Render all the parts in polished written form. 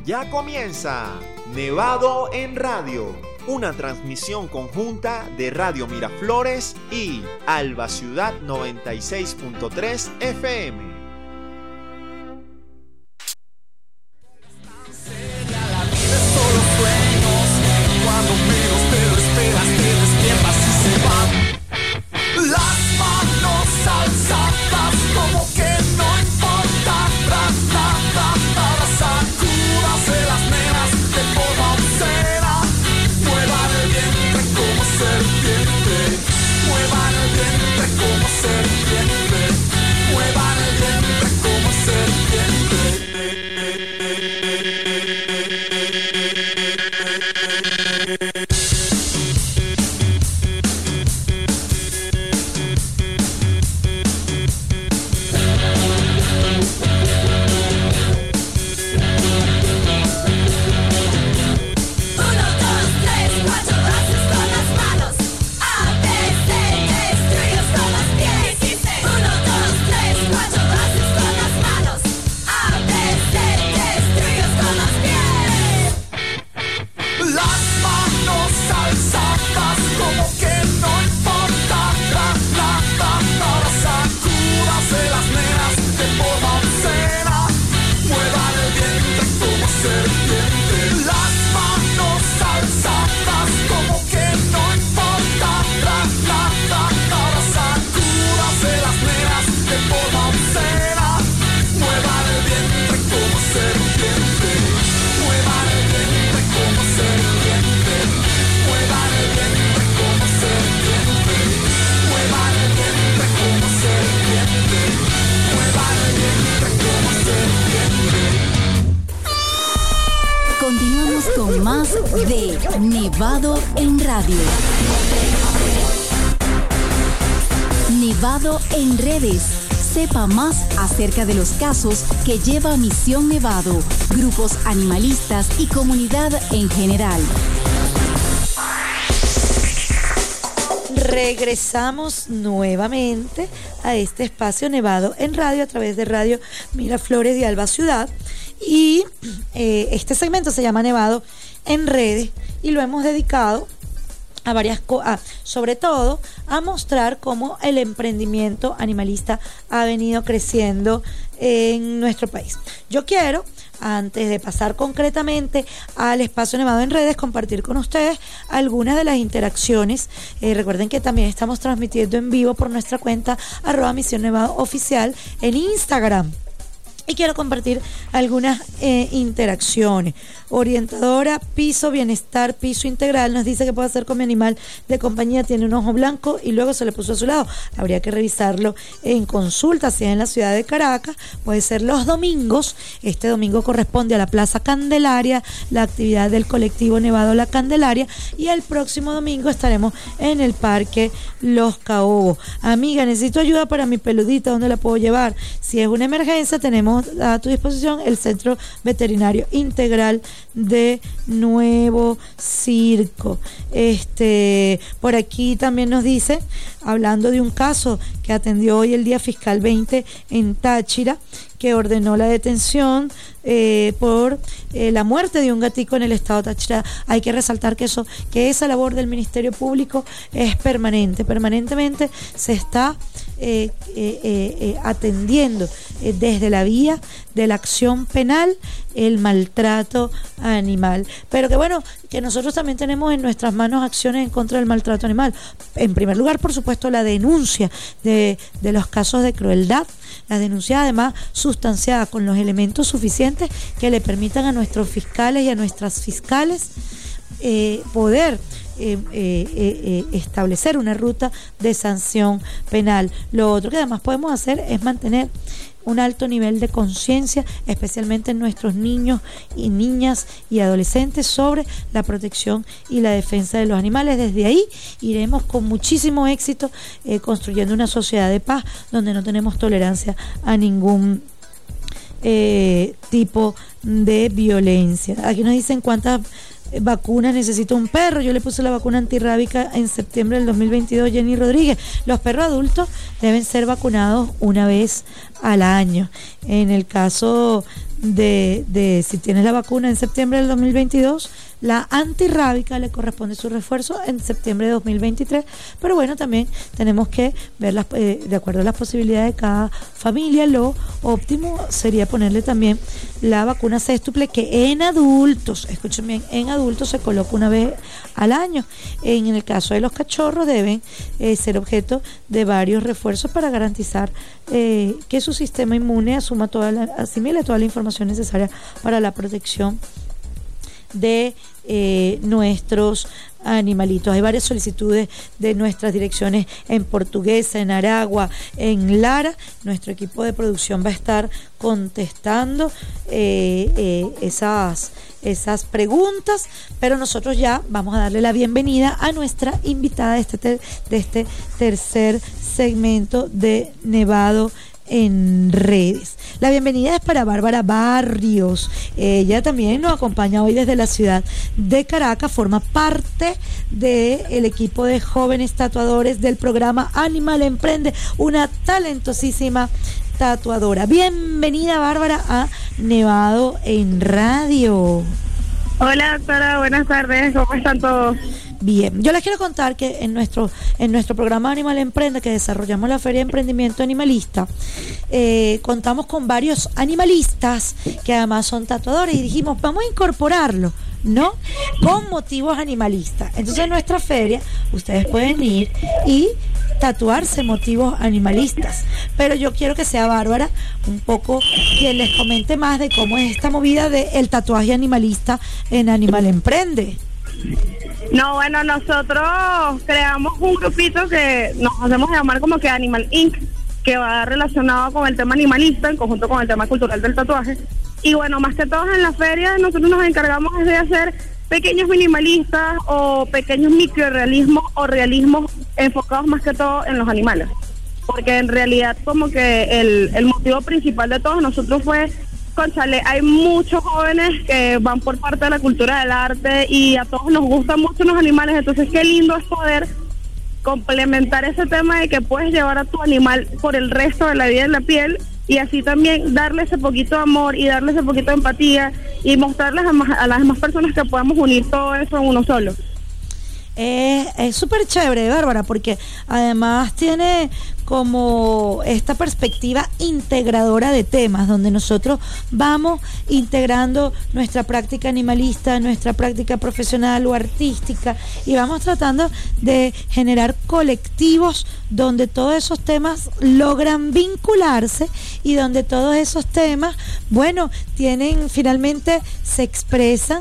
Ya comienza Nevado en Radio, una transmisión conjunta de Radio Miraflores y Alba Ciudad 96.3 FM. Continuamos con más de Nevado en Radio. Nevado en redes. Sepa más acerca de los casos que lleva Misión Nevado, grupos animalistas y comunidad en general. Regresamos nuevamente a este espacio Nevado en Radio a través de Radio Miraflores y Alba Ciudad. Y este segmento se llama Nevado en redes y lo hemos dedicado a varias cosas, sobre todo a mostrar cómo el emprendimiento animalista ha venido creciendo en nuestro país. Yo quiero, antes de pasar concretamente al espacio Nevado en redes, compartir con ustedes algunas de las interacciones. Recuerden que también estamos transmitiendo en vivo por nuestra cuenta @Misión Nevado Oficial en Instagram. Y quiero compartir algunas interacciones. Orientadora Piso Bienestar, Piso Integral, nos dice que puede hacer con mi animal de compañía. Tiene un ojo blanco y luego se le puso a su lado. Habría que revisarlo en consulta, si es en la ciudad de Caracas. Puede ser los domingos. Este domingo corresponde a la Plaza Candelaria, la actividad del colectivo Nevado La Candelaria. Y el próximo domingo estaremos en el Parque Los Caobos. Amiga, necesito ayuda para mi peludita. ¿Dónde la puedo llevar? Si es una emergencia, tenemos a tu disposición el Centro Veterinario Integral de Nuevo Circo. Por aquí también nos dice, hablando de un caso que atendió hoy el día fiscal 20 en Táchira, que ordenó la detención por la muerte de un gatico en el estado de Táchira. Hay que resaltar que esa labor del Ministerio Público es permanente. Permanentemente se está atendiendo desde la vía de la acción penal el maltrato animal. Pero que bueno, que nosotros también tenemos en nuestras manos acciones en contra del maltrato animal. En primer lugar, por supuesto, la denuncia de los casos de crueldad, la denuncia además sustanciada con los elementos suficientes que le permitan a nuestros fiscales y a nuestras fiscales poder establecer una ruta de sanción penal. Lo otro que además podemos hacer es mantener un alto nivel de conciencia, especialmente en nuestros niños y niñas y adolescentes, sobre la protección y la defensa de los animales. Desde ahí iremos con muchísimo éxito construyendo una sociedad de paz donde no tenemos tolerancia a ningún tipo de violencia. Aquí nos dicen cuántas vacunas necesita un perro. Yo le puse la vacuna antirrábica en septiembre del 2022, Jenny Rodríguez. Los perros adultos deben ser vacunados una vez al año. En el caso de si tienes la vacuna en septiembre del 2022, la antirrábica le corresponde su refuerzo en septiembre de 2023, pero bueno, también tenemos que ver de acuerdo a las posibilidades de cada familia. Lo óptimo sería ponerle también la vacuna sextuple, que en adultos, escuchen bien, en adultos se coloca una vez al año. En el caso de los cachorros deben ser objeto de varios refuerzos para garantizar que su sistema inmune asimile toda la información necesaria para la protección de nuestros animalitos. Hay varias solicitudes de nuestras direcciones en Portuguesa, en Aragua, en Lara. Nuestro equipo de producción va a estar contestando esas preguntas, pero nosotros ya vamos a darle la bienvenida a nuestra invitada de este tercer segmento de Nevado en Redes. La bienvenida es para Bárbara Barrios. Ella también nos acompaña hoy desde la ciudad de Caracas, forma parte del equipo de jóvenes tatuadores del programa Animal Emprende, una talentosísima tatuadora. Bienvenida, Bárbara, a Nevado en Radio. Hola, doctora, buenas tardes, ¿cómo están todos? Bien, yo les quiero contar que en nuestro programa Animal Emprende, que desarrollamos la Feria de Emprendimiento Animalista, contamos con varios animalistas que además son tatuadores y dijimos, vamos a incorporarlo, ¿no? Con motivos animalistas. Entonces en nuestra feria ustedes pueden ir y tatuarse motivos animalistas, pero yo quiero que sea Bárbara un poco quien les comente más de cómo es esta movida del tatuaje animalista en Animal Emprende. No, bueno, nosotros creamos un grupito que nos hacemos llamar como que Animal Inc., que va relacionado con el tema animalista en conjunto con el tema cultural del tatuaje. Y bueno, más que todo en la feria nosotros nos encargamos de hacer pequeños minimalistas o pequeños microrealismos o realismos enfocados más que todo en los animales, porque en realidad como que el motivo principal de todos nosotros fue, cónchale, hay muchos jóvenes que van por parte de la cultura del arte y a todos nos gustan mucho los animales, entonces qué lindo es poder complementar ese tema de que puedes llevar a tu animal por el resto de la vida en la piel y así también darle ese poquito de amor y darle ese poquito de empatía y mostrarles a las demás personas que podemos unir todo eso en uno solo. Es súper chévere, Bárbara, porque además tiene como esta perspectiva integradora de temas, donde nosotros vamos integrando nuestra práctica animalista, nuestra práctica profesional o artística, y vamos tratando de generar colectivos donde todos esos temas logran vincularse y donde todos esos temas, bueno, finalmente se expresan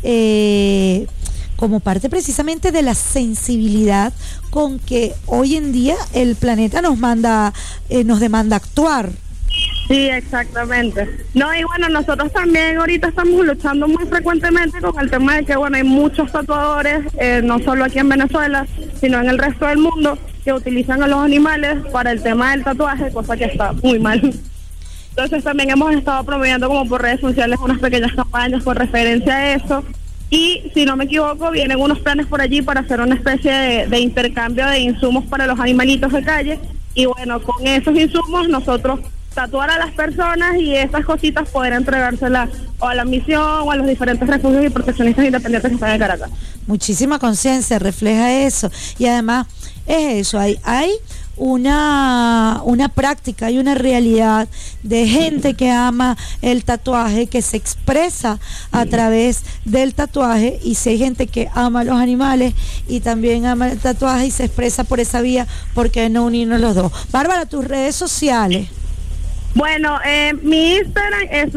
como parte precisamente de la sensibilidad con que hoy en día el planeta nos demanda actuar. Sí, exactamente. No, y bueno, nosotros también ahorita estamos luchando muy frecuentemente con el tema de que, bueno, hay muchos tatuadores, no solo aquí en Venezuela, sino en el resto del mundo, que utilizan a los animales para el tema del tatuaje, cosa que está muy mal. Entonces también hemos estado promoviendo como por redes sociales unas pequeñas campañas con referencia a eso. Y si no me equivoco, vienen unos planes por allí para hacer una especie de intercambio de insumos para los animalitos de calle. Y bueno, con esos insumos nosotros tatuar a las personas y esas cositas poder entregárselas o a la misión o a los diferentes refugios y proteccionistas independientes que están en Caracas. Muchísima conciencia refleja eso. Y además es eso, hay una práctica, hay una realidad de gente que ama el tatuaje, que se expresa a través del tatuaje, y si hay gente que ama los animales y también ama el tatuaje y se expresa por esa vía, ¿por qué no unirnos los dos? Bárbara, tus redes sociales. Bueno, mi Instagram es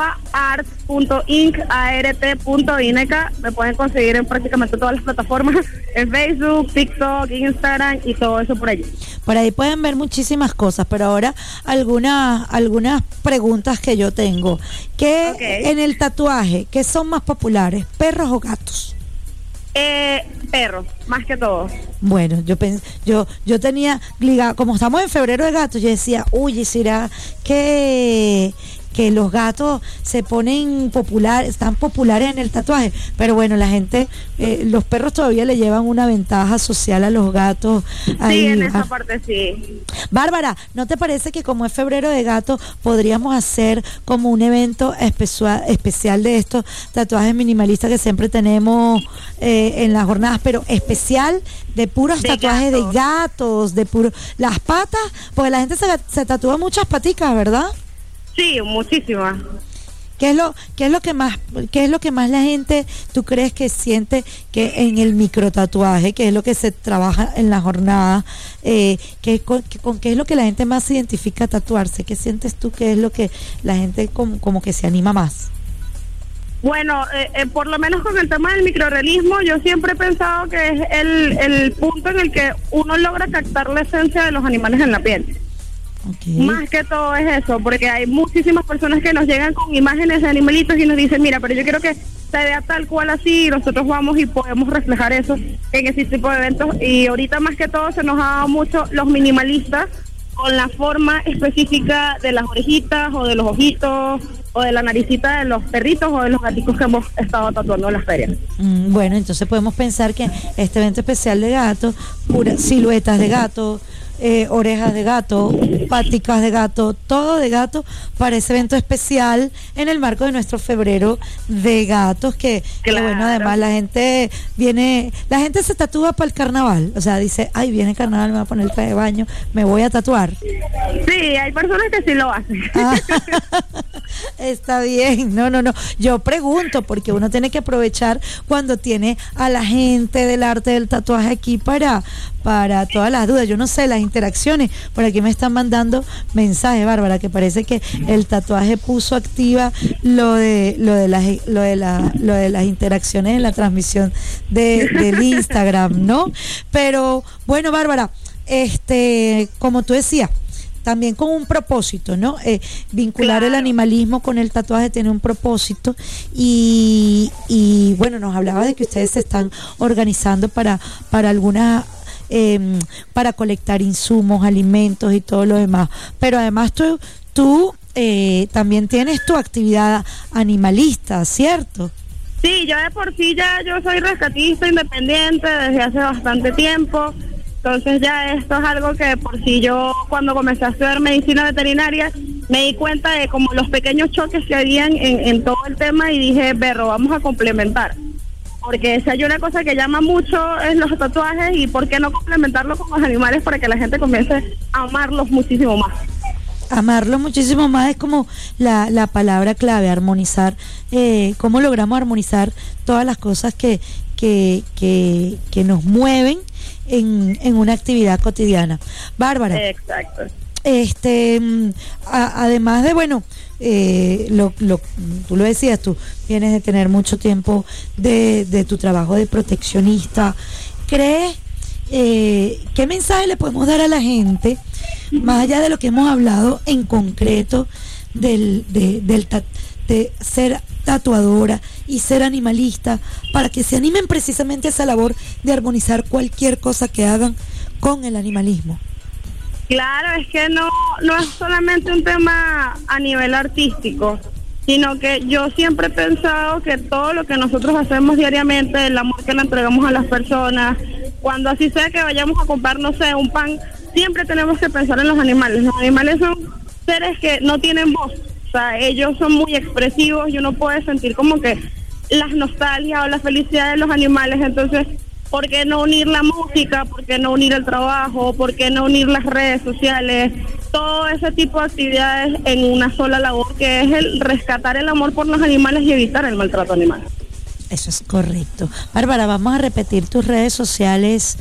babaart.inc.art.ink. Me pueden conseguir en prácticamente todas las plataformas, en Facebook, TikTok, Instagram y todo eso por allí. Por ahí pueden ver muchísimas cosas, pero ahora algunas preguntas que yo tengo. En el tatuaje, ¿qué son más populares, perros o gatos? Perros, más que todo. Bueno, yo tenía ligado, como estamos en febrero de gatos, yo decía, uy, ¿será que que los gatos se ponen están populares en el tatuaje, pero bueno, la gente, los perros todavía le llevan una ventaja social a los gatos. Ahí, sí, en esa parte sí. Bárbara, ¿no te parece que como es febrero de gato, podríamos hacer como un evento especial de estos tatuajes minimalistas que siempre tenemos en las jornadas, pero especial de puros tatuajes de gatos, las patas, porque la gente se tatúa muchas paticas, ¿verdad? Sí, muchísimas. ¿Qué es lo que más la gente, tú crees que siente que en el microtatuaje, que es lo que se trabaja en la jornada, con qué es lo que la gente más se identifica a tatuarse? ¿Qué sientes tú que es lo que la gente como que se anima más? Bueno, por lo menos con el tema del microrrealismo, yo siempre he pensado que es el punto en el que uno logra captar la esencia de los animales en la piel. Okay. Más que todo es eso, porque hay muchísimas personas que nos llegan con imágenes de animalitos y nos dicen, mira, pero yo quiero que se vea tal cual así, y nosotros vamos y podemos reflejar eso en ese tipo de eventos. Y ahorita más que todo se nos ha dado mucho los minimalistas con la forma específica de las orejitas o de los ojitos o de la naricita de los perritos o de los gaticos que hemos estado tatuando en las ferias. Bueno, entonces podemos pensar que este evento especial de gato, puras siluetas de gato, orejas de gato, paticas de gato, todo de gato para ese evento especial en el marco de nuestro febrero de gatos, que bueno, además la gente se tatúa para el carnaval, o sea, dice, ay, viene el carnaval, me voy a poner el traje de baño, me voy a tatuar. Sí, hay personas que sí lo hacen. Está bien, no, yo pregunto porque uno tiene que aprovechar cuando tiene a la gente del arte del tatuaje aquí para todas las dudas. Yo no sé, las interacciones, por aquí me están mandando mensajes, Bárbara, que parece que el tatuaje puso activa lo de las interacciones en la transmisión del Instagram, ¿no? Pero bueno, Bárbara, como tú decías, también con un propósito, ¿no? Vincular el animalismo con el tatuaje tiene un propósito y bueno, nos hablaba de que ustedes se están organizando para algunas para colectar insumos, alimentos y todo lo demás, pero además tú también tienes tu actividad animalista, ¿cierto? Sí, yo de por sí yo soy rescatista independiente desde hace bastante tiempo. Entonces ya esto es algo que por sí yo cuando comencé a estudiar medicina veterinaria me di cuenta de como los pequeños choques que habían en todo el tema y dije, berro, vamos a complementar. Porque si hay una cosa que llama mucho es los tatuajes y por qué no complementarlo con los animales para que la gente comience a amarlos muchísimo más. Amarlo muchísimo más es como la palabra clave, armonizar. ¿Cómo logramos armonizar todas las cosas que nos mueven en una actividad cotidiana? Bárbara. Exacto. Además de, bueno, tú lo decías, tú vienes de tener mucho tiempo de tu trabajo de proteccionista. ¿Crees qué mensaje le podemos dar a la gente, más allá de lo que hemos hablado en concreto de ser tatuadora y ser animalista, para que se animen precisamente a esa labor de armonizar cualquier cosa que hagan con el animalismo? Claro, es que no es solamente un tema a nivel artístico, sino que yo siempre he pensado que todo lo que nosotros hacemos diariamente, el amor que le entregamos a las personas, cuando así sea que vayamos a comprar, no sé, un pan, siempre tenemos que pensar en los animales. Los animales son seres que no tienen voz, o sea, ellos son muy expresivos y uno puede sentir como que las nostalgias o la felicidad de los animales. Entonces, ¿por qué no unir la música? ¿Por qué no unir el trabajo? ¿Por qué no unir las redes sociales? Todo ese tipo de actividades en una sola labor, que es el rescatar el amor por los animales y evitar el maltrato animal. Eso es correcto. Bárbara, vamos a repetir tus redes sociales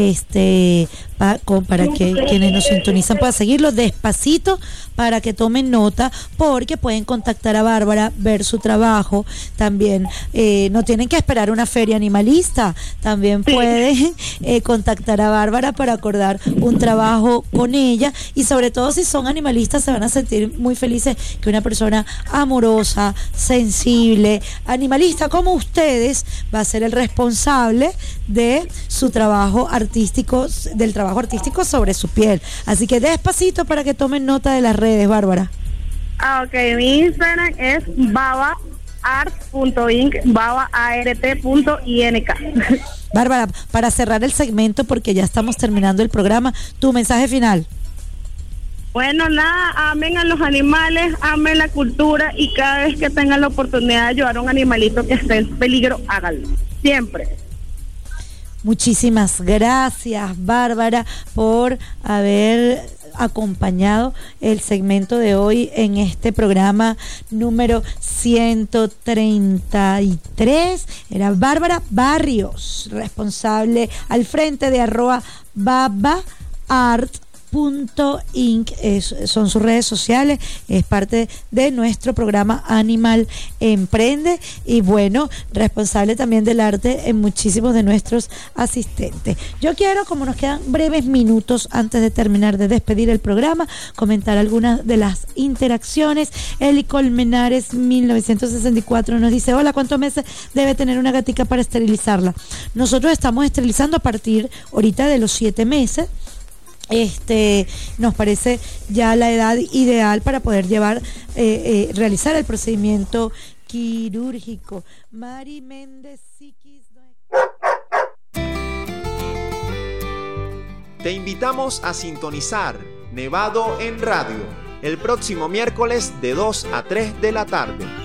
para que quienes nos sintonizan puedan seguirlo despacito, para que tomen nota, porque pueden contactar a Bárbara, ver su trabajo. También no tienen que esperar una feria animalista, también pueden contactar a Bárbara para acordar un trabajo con ella, y sobre todo si son animalistas se van a sentir muy felices que una persona amorosa, sensible, animalista como ustedes va a ser el responsable de su trabajo artístico, del trabajo artístico sobre su piel. Así que despacito para que tomen nota de las redes, Bárbara. Ok, mi Instagram es babaart.inc, babaart.ink. Bárbara, para cerrar el segmento, porque ya estamos terminando el programa, tu mensaje final. Bueno, nada, amen a los animales, amen la cultura y cada vez que tengan la oportunidad de ayudar a un animalito que esté en peligro, háganlo. Siempre. Muchísimas gracias, Bárbara, por haber acompañado el segmento de hoy en este programa número 133. Era Bárbara Barrios, responsable al frente de @babaart.inc, son sus redes sociales, es parte de nuestro programa Animal Emprende y bueno, responsable también del arte en muchísimos de nuestros asistentes. Yo quiero, como nos quedan breves minutos antes de terminar de despedir el programa, comentar algunas de las interacciones. Eli Colmenares 1964 nos dice: hola, ¿cuántos meses debe tener una gatica para esterilizarla? Nosotros estamos esterilizando a partir ahorita de los 7 meses. Nos parece ya la edad ideal para poder realizar el procedimiento quirúrgico. Mari Méndez Siquis. Te invitamos a sintonizar Nevado en Radio el próximo miércoles de 2 a 3 de la tarde.